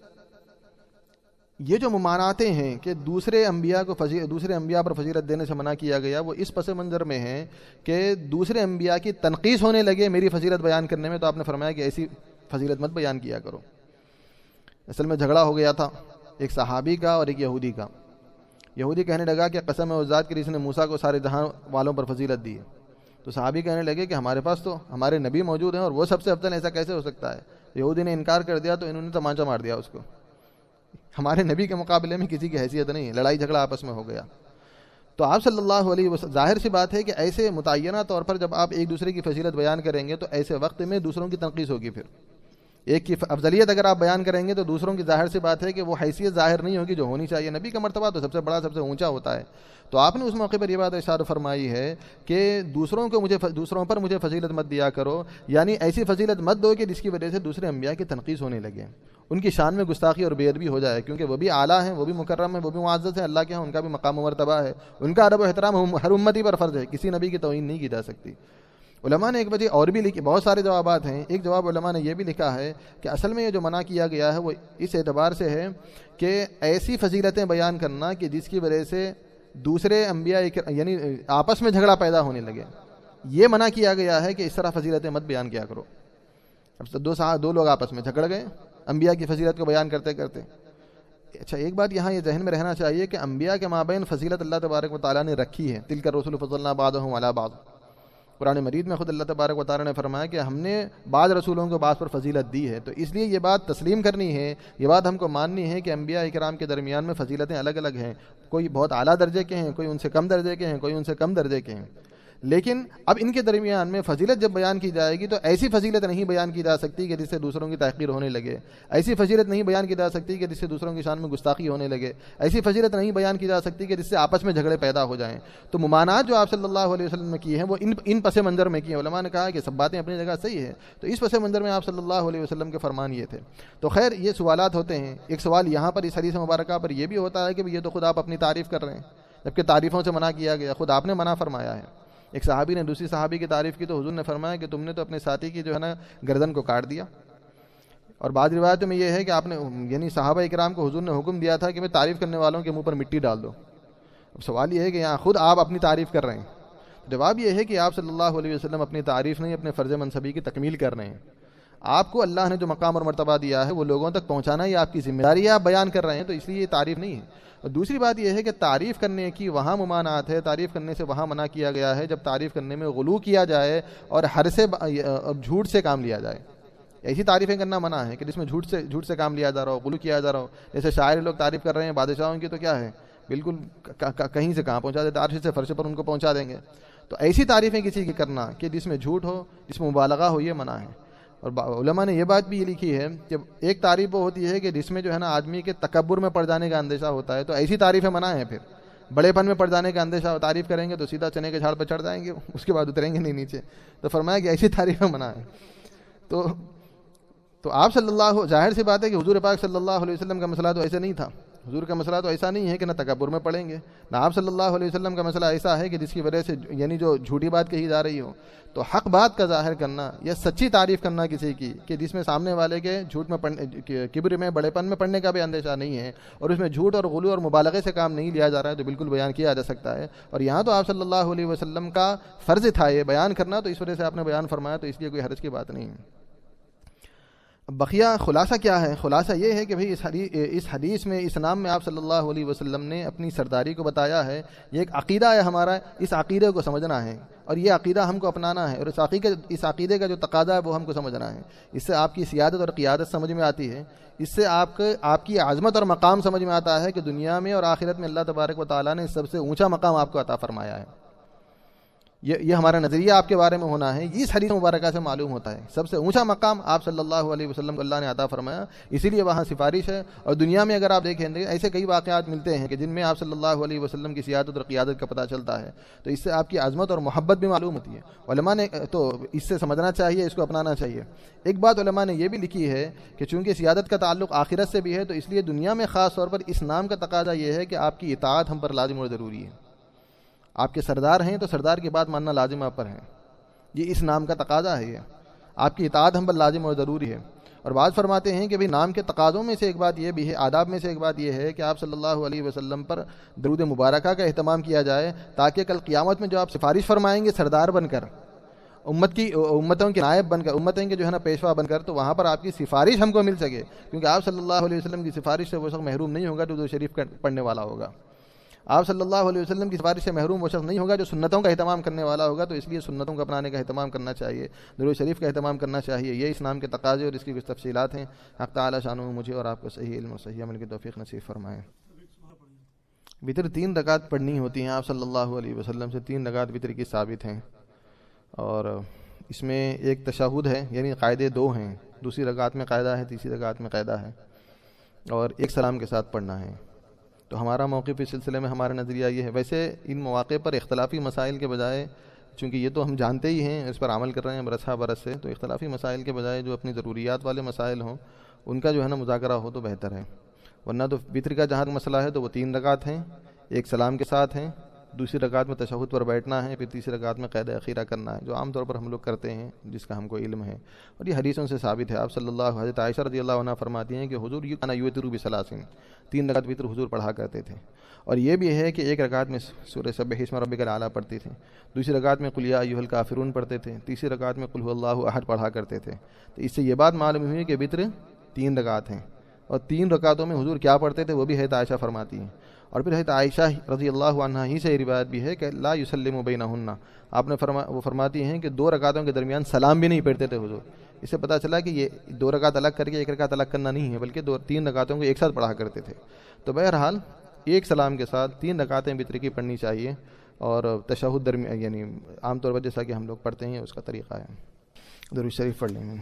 یہ جو ممانعتیں ہیں کہ دوسرے انبیاء پر فضیلت دینے سے منع کیا گیا، وہ اس پس منظر میں ہیں کہ دوسرے انبیاء کی تنقیص ہونے لگے میری فضیلت بیان کرنے میں، تو آپ نے فرمایا کہ ایسی فضیلت مت بیان کیا کرو۔ اصل میں جھگڑا ہو گیا تھا ایک صحابی کا اور ایک یہودی کا۔ یہودی کہنے لگا کہ قسم ہے اس ذات کی جس نے موسیٰ کو سارے جہاں والوں پر فضیلت دی ہے، تو صحابی کہنے لگے کہ ہمارے پاس تو ہمارے نبی موجود ہیں اور وہ سب سے افضل، ایسا کیسے ہو سکتا ہے؟ یہودی نے انکار کر دیا تو انہوں نے تمانچہ مار دیا اس کو، ہمارے نبی کے مقابلے میں کسی کی حیثیت نہیں ہے، لڑائی جھگڑا آپس میں ہو گیا۔ تو آپ صلی اللہ علیہ وسلم، ظاہر سی بات ہے کہ ایسے متعینہ طور پر جب آپ ایک دوسرے کی فضیلت بیان کریں گے تو ایسے وقت میں دوسروں کی تنقیص ہوگی۔ پھر ایک کی افضلیت اگر آپ بیان کریں گے تو دوسروں کی ظاہر سی بات ہے کہ وہ حیثیت ظاہر نہیں ہوگی جو ہونی چاہیے۔ نبی کا مرتبہ تو سب سے بڑا، سب سے اونچا ہوتا ہے۔ تو آپ نے اس موقع پر یہ بات ارشاد فرمائی ہے کہ دوسروں پر مجھے فضیلت مت دیا کرو، یعنی ایسی فضیلت مت دو کہ جس کی وجہ سے دوسرے انبیاء کی تنقیص ہونے لگے، ان کی شان میں گستاخی اور بے ادبی ہو جائے، کیونکہ وہ بھی اعلیٰ ہیں، وہ بھی مکرم ہیں، وہ بھی معزز ہیں، اللہ کے ہاں ان کا بھی مقام و مرتبہ ہے، ان کا ادب و احترام ہر امتی پر فرض ہے، کسی نبی کی توہین نہیں کی جا سکتی۔ علماء نے ایک وجہ اور بھی لکھی، بہت سارے جوابات ہیں، ایک جواب علماء نے یہ بھی لکھا ہے کہ اصل میں یہ جو منع کیا گیا ہے وہ اس اعتبار سے ہے کہ ایسی فضیلتیں بیان کرنا کہ جس کی وجہ سے دوسرے انبیاء یعنی آپس میں جھگڑا پیدا ہونے لگے، یہ منع کیا گیا ہے کہ اس طرح فضیلتیں مت بیان کیا کرو۔ اب دو لوگ آپس میں جھگڑ گئے انبیاء کی فضیلت کو بیان کرتے کرتے۔ اچھا، ایک بات یہاں یہ ذہن میں رہنا چاہیے کہ انبیاء کے مابین فضیلت اللہ تبارک و تعالیٰ نے رکھی ہے، تلک الرسل فضلنا بعضهم علی بعض۔ قرآن مجید میں خود اللہ تبارک و تعالیٰ نے فرمایا کہ ہم نے بعض رسولوں کو بعض پر فضیلت دی ہے، تو اس لیے یہ بات تسلیم کرنی ہے، یہ بات ہم کو ماننی ہے کہ انبیاء اکرام کے درمیان میں فضیلتیں الگ الگ ہیں، کوئی بہت اعلیٰ درجے کے ہیں، کوئی ان سے کم درجے کے ہیں، کوئی ان سے کم درجے کے ہیں، لیکن اب ان کے درمیان میں فضیلت جب بیان کی جائے گی تو ایسی فضیلت نہیں بیان کی جا سکتی کہ جس سے دوسروں کی تحقیر ہونے لگے، ایسی فضیلت نہیں بیان کی جا سکتی کہ جس سے دوسروں کی شان میں گستاخی ہونے لگے، ایسی فضیلت نہیں بیان کی جا سکتی کہ جس سے آپس میں جھگڑے پیدا ہو جائیں۔ تو ممانعات جو آپ صلی اللہ علیہ وسلم نے کی ہیں وہ ان پس منظر میں کی ہیں۔ علماء نے کہا کہ سب باتیں اپنی جگہ صحیح ہے، تو اس پس منظر میں آپ صلی اللہ علیہ وسلم کے فرمان یہ تھے۔ تو خیر، یہ سوالات ہوتے ہیں۔ ایک سوال یہاں پر اس حدیث مبارکہ پر یہ بھی ہوتا ہے کہ یہ تو خود آپ اپنی تعریف کر رہے ہیں، جبکہ تعریفوں سے منع کیا گیا، خود آپ نے منع فرمایا ہے۔ ایک صحابی نے دوسری صحابی کی تعریف کی تو حضور نے فرمایا کہ تم نے تو اپنے ساتھی کی جو ہے نا گردن کو کاٹ دیا۔ اور بعض روایتوں میں یہ ہے کہ آپ نے یعنی صحابہ اکرام کو حضور نے حکم دیا تھا کہ میں تعریف کرنے والوں کے منہ پر مٹی ڈال دو۔ اب سوال یہ ہے کہ یہاں خود آپ اپنی تعریف کر رہے ہیں۔ جواب یہ ہے کہ آپ صلی اللہ علیہ وسلم اپنی تعریف نہیں، اپنے فرض منصبی کی تکمیل کر رہے ہیں۔ آپ کو اللہ نے جو مقام اور مرتبہ دیا ہے وہ لوگوں تک پہنچانا یہ آپ کی ذمہ داری ہے، آپ بیان کر رہے ہیں، تو اس لیے یہ تعریف نہیں ہے۔ اور دوسری بات یہ ہے کہ تعریف کرنے کی وہاں ممانعت ہے، تعریف کرنے سے وہاں منع کیا گیا ہے جب تعریف کرنے میں غلو کیا جائے اور جھوٹ سے کام لیا جائے۔ ایسی تعریفیں کرنا منع ہے کہ جس میں جھوٹ سے کام لیا جا رہا ہو، غلو کیا جا رہا ہو۔ جیسے شاعر لوگ تعریف کر رہے ہیں بادشاہوں کی، تو کیا ہے، بالکل کہیں سے کہاں پہنچا دیتے، عرش سے فرش پر ان کو پہنچا دیں گے۔ تو ایسی تعریفیں کسی کی کرنا کہ جس میں جھوٹ ہو، جس میں مبالغہ ہو، یہ منع ہے۔ اور علماء نے یہ بات بھی یہ لکھی ہے کہ ایک تعریف وہ ہوتی ہے کہ جس میں جو ہے نا آدمی کے تکبر میں پڑ جانے کا اندیشہ ہوتا ہے، تو ایسی تعریفیں منع ہیں۔ پھر بڑے پن میں پڑ جانے کا اندیشہ، تعریف کریں گے تو سیدھا چنے کے جھاڑ پہ چڑھ جائیں گے، اس کے بعد اتریں گے نہیں نیچے، تو فرمایا کہ ایسی تعریفیں منع ہیں۔ تو آپ صلی اللہ، ظاہر سی بات ہے کہ حضور پاک صلی اللہ علیہ وسلم کا مسئلہ تو ایسے نہیں تھا۔ حضور کا مسئلہ تو ایسا نہیں ہے کہ نہ تکبر میں پڑیں گے، نہ آپ صلی اللہ علیہ وسلم کا مسئلہ ایسا ہے کہ جس کی وجہ سے یعنی جو جھوٹی بات کہی جا رہی ہو، تو حق بات کا ظاہر کرنا یا سچی تعریف کرنا کسی کی کہ جس میں سامنے والے کے جھوٹ میں کبر میں، بڑے پن میں پڑنے کا بھی اندیشہ نہیں ہے اور اس میں جھوٹ اور غلو اور مبالغے سے کام نہیں لیا جا رہا ہے، تو بالکل بیان کیا جا سکتا ہے۔ اور یہاں تو آپ صلی اللہ علیہ وسلم کا فرض تھا یہ بیان کرنا، تو اس وجہ سے آپ نے بیان فرمایا، تو اس لیے کوئی حرج کی بات نہیں ہے۔ بقیہ خلاصہ کیا ہے؟ خلاصہ یہ ہے کہ بھئی اس حدیث میں، اس نام میں آپ صلی اللہ علیہ وسلم نے اپنی سرداری کو بتایا ہے۔ یہ ایک عقیدہ ہے ہمارا، اس عقیدے کو سمجھنا ہے اور یہ عقیدہ ہم کو اپنانا ہے، اور اس عقیدے کا جو تقاضا ہے وہ ہم کو سمجھنا ہے۔ اس سے آپ کی سیادت اور قیادت سمجھ میں آتی ہے، اس سے آپ کی عظمت اور مقام سمجھ میں آتا ہے کہ دنیا میں اور آخرت میں اللہ تبارک و تعالیٰ نے سب سے اونچا مقام آپ کو عطا فرمایا ہے۔ یہ ہمارا نظریہ آپ کے بارے میں ہونا ہے، اس حدیث مبارکہ سے معلوم ہوتا ہے سب سے اونچا مقام آپ صلی اللہ علیہ وسلم کو اللہ نے عطا فرمایا، اسی لیے وہاں سفارش ہے۔ اور دنیا میں اگر آپ دیکھیں ایسے کئی واقعات ملتے ہیں کہ جن میں آپ صلی اللہ علیہ وسلم کی سیادت اور قیادت کا پتہ چلتا ہے، تو اس سے آپ کی عظمت اور محبت بھی معلوم ہوتی ہے۔ علماء نے تو اس سے سمجھنا چاہیے، اس کو اپنانا چاہیے۔ ایک بات علماء نے یہ بھی لکھی ہے کہ چونکہ سیادت کا تعلق آخرت سے بھی ہے، تو اس لیے دنیا میں خاص طور پر اس نام کا تقاضا یہ ہے کہ آپ کی اطاعت ہم پر لازم اور ضروری ہے۔ آپ کے سردار ہیں تو سردار کی بات ماننا لازم آپ پر ہے۔ یہ اس نام کا تقاضا ہے، یہ آپ کی اطاعت ہم پر لازم اور ضروری ہے۔ اور بعض فرماتے ہیں کہ بھئی نام کے تقاضوں میں سے ایک بات یہ بھی ہے، آداب میں سے ایک بات یہ ہے کہ آپ صلی اللہ علیہ وسلم پر درود مبارکہ کا اہتمام کیا جائے، تاکہ کل قیامت میں جو آپ سفارش فرمائیں گے سردار بن کر، امتوں کے نائب بن کر، امتوں کے جو ہے نا پیشوا بن کر، تو وہاں پر آپ کی سفارش ہم کو مل سکے، کیونکہ آپ صلی اللہ علیہ وسلم کی سفارش سے وہ شخص محروم نہیں ہوگا جو درود شریف پڑھنے والا ہوگا۔ آپ صلی اللہ علیہ وسلم کی سفارش سے محروم وہ شخص نہیں ہوگا جو سنتوں کا اہتمام کرنے والا ہوگا، تو اس لیے سنتوں کو اپنانے کا اہتمام کرنا چاہیے، درود شریف کا اہتمام کرنا چاہیے۔ یہ اسلام کے تقاضے اور اس کی کچھ تفصیلات ہیں۔ حق تعالی شانہ مجھے اور آپ کو صحیح علم اور صحیح عمل کی توفیق نصیب فرمائے۔ وتر 3 رکعت پڑھنی ہوتی ہیں، آپ صلی اللہ علیہ وسلم سے 3 رکعت وتر کی ثابت ہیں، اور اس میں ایک تشہد ہے، یعنی قاعدے 2 ہیں، دوسری رکعت میں قاعدہ ہے، تیسری رکعت میں قاعدہ ہے، اور ایک سلام کے ساتھ پڑھنا ہے۔ تو ہمارا موقف اس سلسلے میں ہمارا نظریہ یہ ہے۔ ویسے ان مواقع پر اختلافی مسائل کے بجائے، چونکہ یہ تو ہم جانتے ہی ہیں، اس پر عمل کر رہے ہیں برس سے، تو اختلافی مسائل کے بجائے جو اپنی ضروریات والے مسائل ہوں ان کا جو ہے نا مذاکرہ ہو تو بہتر ہے۔ ورنہ تو وتر کا جہاں مسئلہ ہے تو وہ 3 رکعت ہیں، ایک سلام کے ساتھ ہیں، دوسری رکعت میں تشہد پر بیٹھنا ہے، پھر تیسری رکعت میں قید اخیرہ کرنا ہے، جو عام طور پر ہم لوگ کرتے ہیں، جس کا ہم کو علم ہے، اور یہ حدیثوں سے ثابت ہے۔ آپ صلی اللہ حضرت عائشہ رضی اللہ عنہ فرماتی ہیں کہ حضور یوتر بثلاث، 3 رکعت وتر حضور پڑھا کرتے تھے، اور یہ بھی ہے کہ ایک رکعت میں سورہ سبح اسم ربک الاعلیٰ پڑھتے تھے، دوسری رکعت میں قل یا ایھا الکافرون پڑھتے تھے، تیسری رکعت میں قل ھو اللہ احد پڑھا کرتے تھے۔ تو اس سے یہ بات معلوم ہوئی کہ وتر 3 رکعت ہیں، اور 3 رکعتوں میں حضور کیا پڑھتے تھے وہ بھی حضرت عائشہ فرماتی ہیں۔ اور پھر حضرت عائشہ رضی اللہ عنہا ہی سے روایت بھی ہے کہ لا یسلم بینہن، آپ نے وہ فرماتی ہیں کہ 2 رکعتوں کے درمیان سلام بھی نہیں پڑھتے تھے حضور۔ اس سے پتہ چلا کہ یہ 2 رکعت الگ کر کے 1 رکعت الگ کرنا نہیں ہے، بلکہ 3 رکعتوں کو ایک ساتھ پڑھا کرتے تھے۔ تو بہرحال ایک سلام کے ساتھ 3 رکعتیں وتر کی پڑھنی چاہیے، اور تشہد درمیان یعنی عام طور پر جیسا کہ ہم لوگ پڑھتے ہیں اس کا طریقہ ہے۔ درود شریف پڑھ لیں گے۔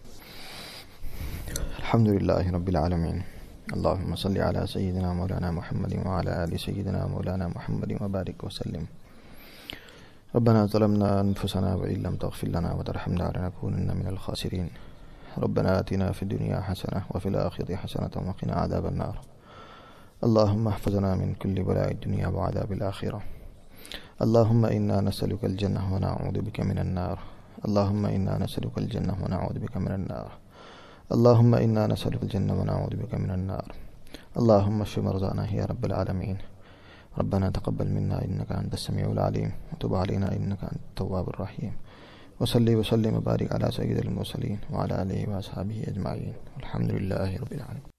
الحمدللہ رب العالمین، اللہم صلی علی سیدنا مولانا محمد وعلی آل سیدنا مولانا محمد وبارک وسلم۔ ربنا ظلمنا انفسنا وإن لم تغفر لنا وترحمنا لنكونن من الخاسرین۔ ربنا آتنا فی الدنیا حسنة وفی الآخرة حسنة وقنا عذاب النار۔ اللهم احفظنا من كل بلاء الدنيا وعذاب الآخرة۔ اللهم إنا نسألك الجنة ونعوذ بك من النار۔ اللهم إنا نسألك الجنة ونعوذ بك من النار۔ اللهم إنا نسألك الجنة ونعوذ بك من النار۔ اللهم اشف مرضانا يا رب العالمين۔ ربنا تقبل منا إنك أنت السميع العليم وتب علينا إنك أنت التواب الرحيم۔ وصلي وسلم وبارك على سيد المرسلين وعلى آله وأصحابه أجمعين، والحمد لله رب العالمين۔